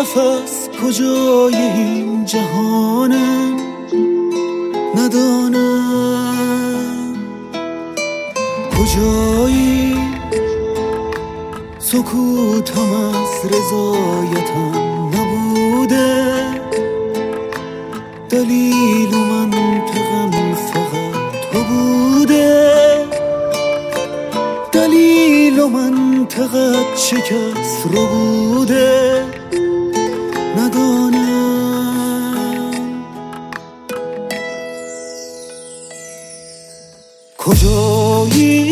نفس کجای این جهانم ندانم، کجایی سکوتم از رضایتم نبوده، دلیل و منطقم فقط تو بوده، دلیل و منطقت شکست رو بوده ندانم. کجایی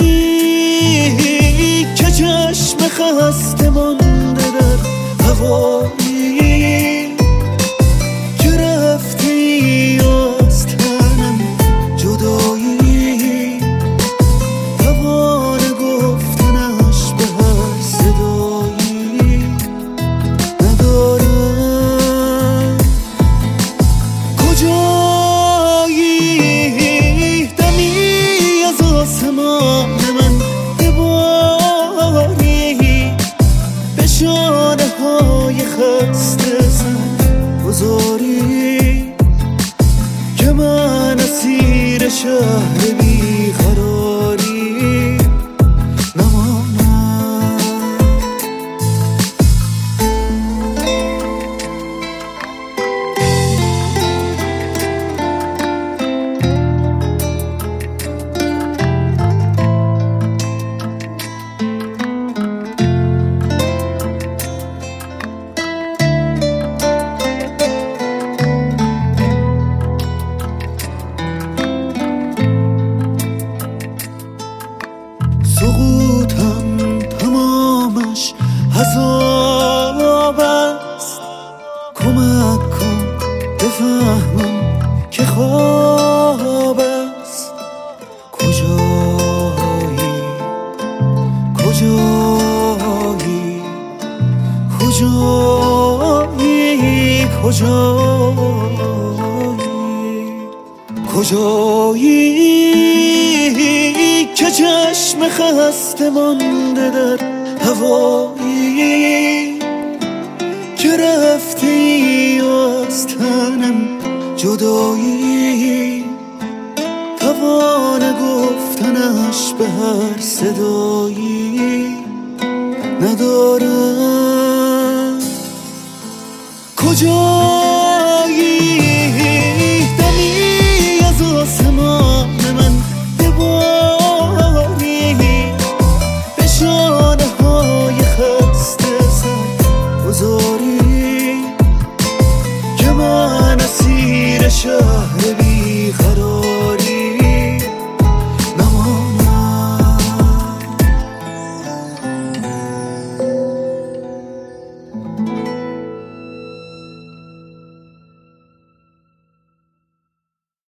که چشم خسته مانده در هوایی که رفتی از تنم جدایی، توان گفتنش به هر صدایی ندارم. کجایی دمی از آسمان من بباری، به شانه های خسته سر گذاری که من اسیر شهر بیقراری نمانم. سقوطم تمامش عذاب است، کمک کن بفهمم که خواب است. کجایی کجایی کجایی کجایی کجایی که چشم خسته مانده در هوایی که رفتی از تنم جدایی، توان گفتنش به هر صدایی ندارم. کجایی دمی از آسمان من بباری، به شانه های خسته سر گذاری که من اسیر شهر